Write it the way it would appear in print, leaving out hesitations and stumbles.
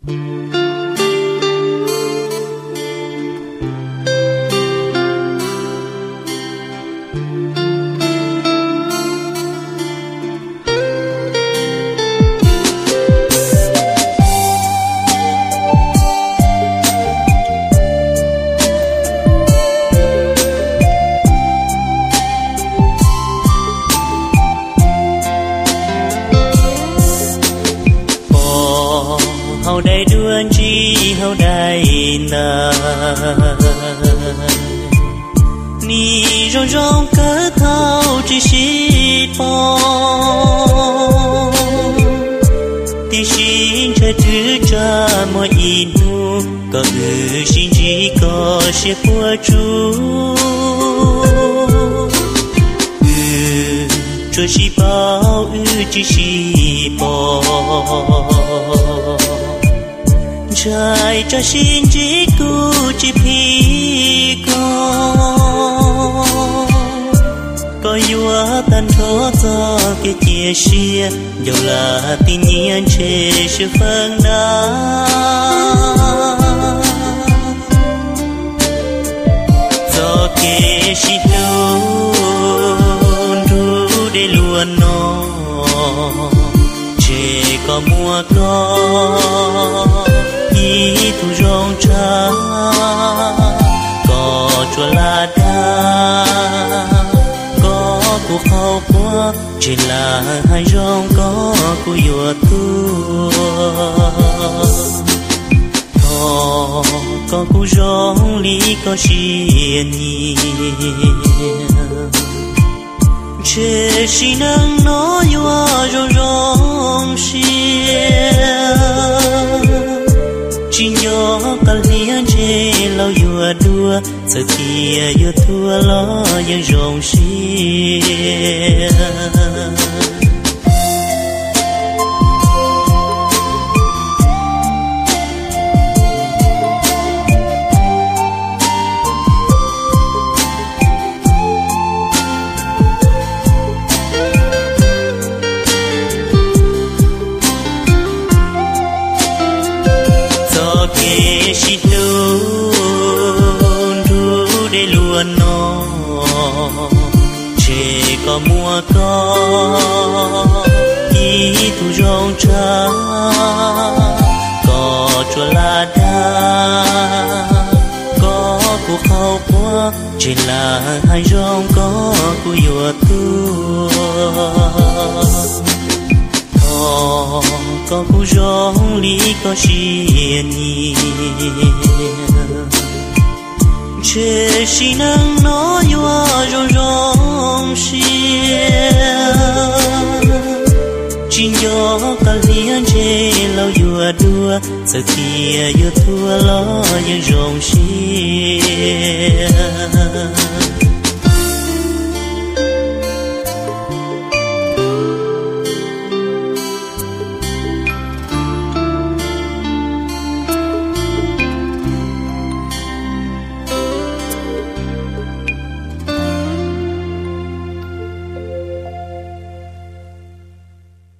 hầu đây đuôn chi hầu đây nà ni rong rong cỡ thao chỉ xịt bò ti xin chơi thứ cha mọi inu có người xin chỉ có sẽ qua chú cho chỉ bao chỉ bò trái cho xin chỉ cu chỉ phi có yua tan thó cho cái chia sẻ dầu là tin nhiên chế sự phân đá do cái xin luôn ru để luôn nó chế có mua có ý tu rong cha có chua la đa có cuộc hậu qua chỉ là hai rong có của yua tu thọ có của rong lý có xiên nhỉ chế si nâng nó yua rong rong xiên chỉ nhớ cả liên chế lâu yua đua giờ kia yua thua lo yang rong xiên chỉ luôn ru để luôn nó chỉ có mua có ý tu rong cha có chua la đa có cuộc hậu qua chỉ là hai rong có của yua tu có khu rong lý có xiên nhỉ chế si nâng nó yua rong rong xiên chỉ nhớ cả liên chế lâu yua đua giờ kia yua thua lo yang rong xiên